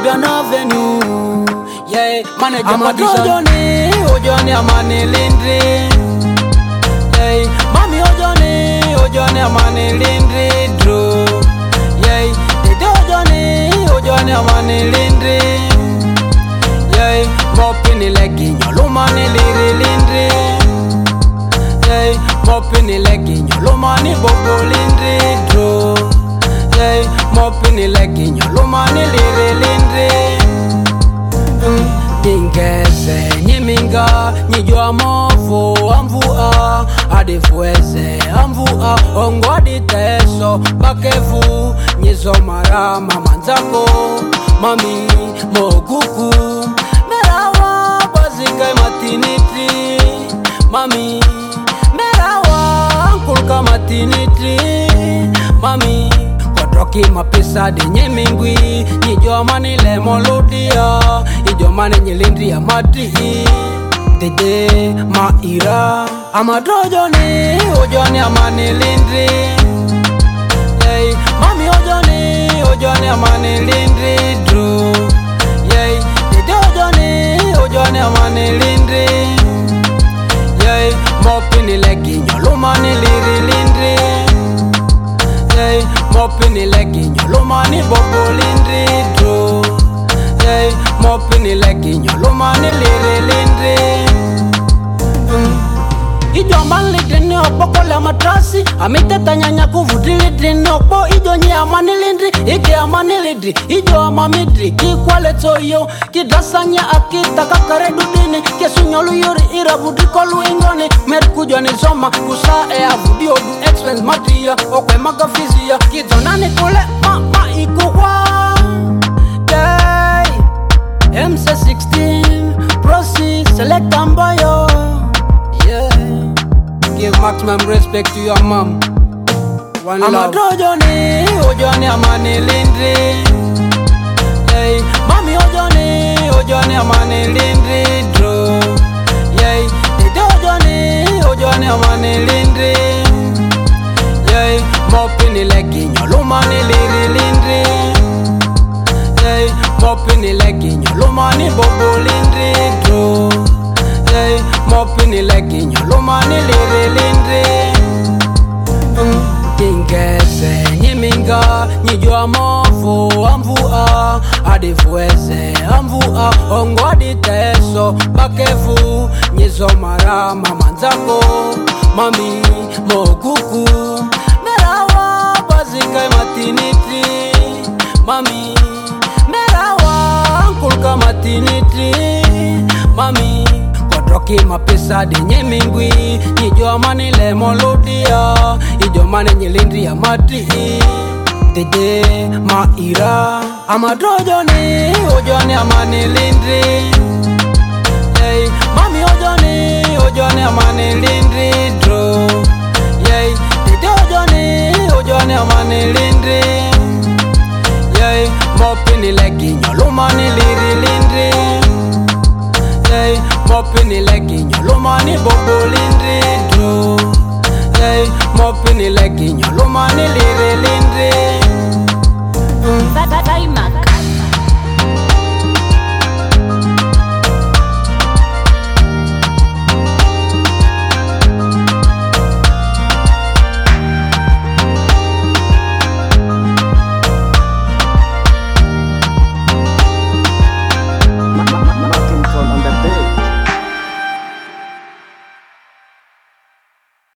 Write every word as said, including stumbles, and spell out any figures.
Bibiana venue. Yeah, manager I'm a Johnny, oh Johnny, I'm a Lindri. Yeah, mommy, oh Johnny, oh Johnny, I'm a Lindri. Drew. Yeah, they do Johnny, oh Johnny, I'm a Lindri. Yeah, mopping legging, your money, Lindri. Yeah, mopping legging, your money, Bobo Lindri. Drew. Yeah, mopping legging, your money, Lindri. Dingeze, nyiminga, nijua mofu, amvua, adifueze, amvua, ongwadi teso, bakefu, nyizo marama manzako, mami, moguku, merawa, bazikai matinitri, mami, merawa, kulka matinitri, mami, Rocky mapesa de nyemingwi Nijua mani le molodia Nijua mani nyelindri ya mati Dede maira Amadro Johnny Ojoni amani lindri Yay Mami Ojoni Ojoni amani lindri Drew Yay Dede Ojoni Ojoni amani lindri Yay Mopini legi nyolo mani liri lindri Yay Mopini legi nyolo mani bobo lindri Drew Yay Mopini legi nyolo mani liri lindri Ijo mani lidrini opoko le matrasi Amite tanyanya kuvudi lidrini opo Ijo nye amani lindri Ike amani lidri Ijo amamidri Kikwale toyo Kidasanya akita kakare dudini Kesunyolu yuri irabudi kolu ingoni Merkujo ni zoma Kusa e avudi odu expense matia Okwe magafizia Kizonani kule ma ma ikuwa Day M C sixteen Proceed Select ambayo Give maximum respect to your mom. One I'm love. I'm a Johnny, oh Johnny, I'm a Lindri. Hey, mommy, oh Johnny, oh Johnny, I'm a Lindri. Drew. Yay, they do Johnny, oh Johnny, I'm a Lindri. Yay, mopping legging, your money, Liri Lindri. Yay, mopping legging, your money, Bobo Lindri. Drew. Yay, mopping legging, your money, Liri Lindri. Dingeze, nyiminga, nijua mofu, amvua, adifueze, amvua, ongwadi teso, bakefu, nyizo marama manzako, mami, moguku, merawa, bazikai matinitri, mami, merawa, kulka matinitri, mami, Rocky mapesa de nyemingwi Nijua mani le molodia Ijo mani nyelindri ya mati Dede maira Amadro Johnny Ojoni amani lindri Yay Mami Ojoni Ojoni amani lindri Drew Yay Dede Ojoni Ojoni amani lindri Yay Mopini legi nyolo mani liri lindri Yay Mopini legi nyolo mani bobo lindri Drew Yay Mopini legi nyolo mani liri lindri Bye bye bye